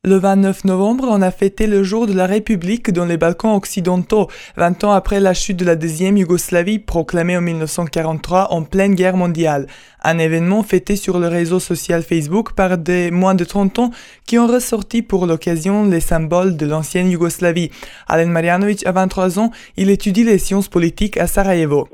Le 29 novembre, on a fêté le jour de la République dans les Balkans occidentaux, 20 ans après la chute de la deuxième Yougoslavie proclamée en 1943 en pleine guerre mondiale. Un événement fêté sur le réseau social Facebook par des moins de 30 ans qui ont ressorti pour l'occasion les symboles de l'ancienne Yougoslavie. Alen Marjanović a 23 ans, il étudie les sciences politiques à Sarajevo.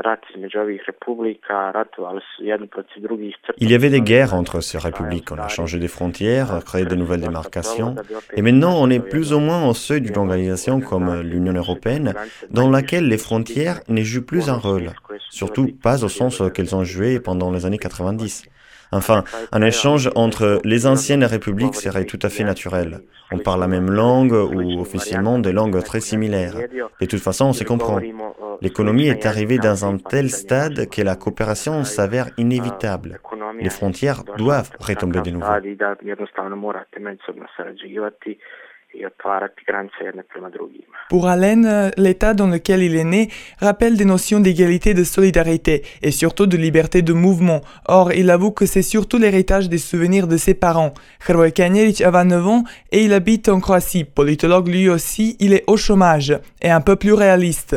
Il y avait des guerres entre ces républiques, on a changé des frontières, créé de nouvelles démarcations, et maintenant on est plus ou moins au seuil d'une organisation comme l'Union européenne, dans laquelle les frontières ne jouent plus un rôle, surtout pas au sens qu'elles ont joué pendant les années 90. Enfin, un échange entre les anciennes républiques serait tout à fait naturel. On parle la même langue ou officiellement des langues très similaires. De toute façon, on se comprend. L'économie est arrivée dans un tel stade que la coopération s'avère inévitable. Les frontières doivent retomber de nouveau. Pour Alen, l'état dans lequel il est né rappelle des notions d'égalité, de solidarité et surtout de liberté de mouvement. Or, il avoue que c'est surtout l'héritage des souvenirs de ses parents. Hrvoje Kanjerić a 29 ans et il habite en Croatie. Politologue lui aussi, il est au chômage et un peu plus réaliste.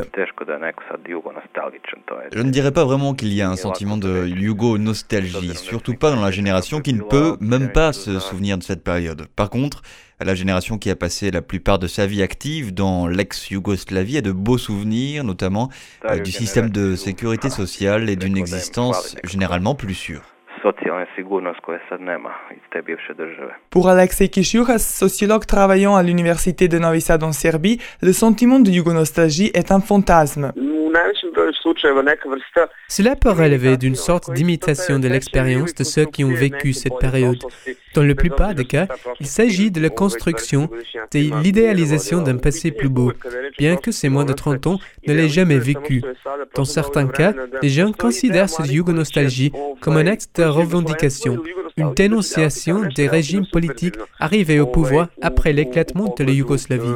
Je ne dirais pas vraiment qu'il y a un sentiment de yougo-nostalgie, surtout pas dans la génération qui ne peut même pas se souvenir de cette période. Par contre, la génération qui a passé la plupart de sa vie active dans l'ex-Yougoslavie a de beaux souvenirs, notamment du système de sécurité sociale et d'une existence généralement plus sûre. Pour Alexei Kishjuras, sociologue travaillant à l'université de Novi Sad en Serbie, le sentiment de yougo-nostalgie est un fantasme. Cela peut relever d'une sorte d'imitation de l'expérience de ceux qui ont vécu cette période. Dans la plupart des cas, il s'agit de la construction, de l'idéalisation d'un passé plus beau, bien que ces moins de 30 ans ne l'aient jamais vécu. Dans certains cas, les gens considèrent cette yougo-nostalgie comme un acte de revendication, une dénonciation des régimes politiques arrivés au pouvoir après l'éclatement de la Yougoslavie.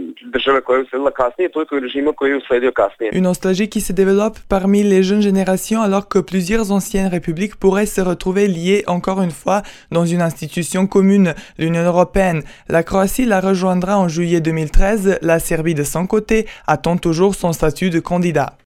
Une nostalgie qui se développe parmi les jeunes générations alors que plusieurs anciennes républiques pourraient se retrouver liées encore une fois dans une institution commune, l'Union européenne. La Croatie la rejoindra en juillet 2013, la Serbie de son côté attend toujours son statut de candidat.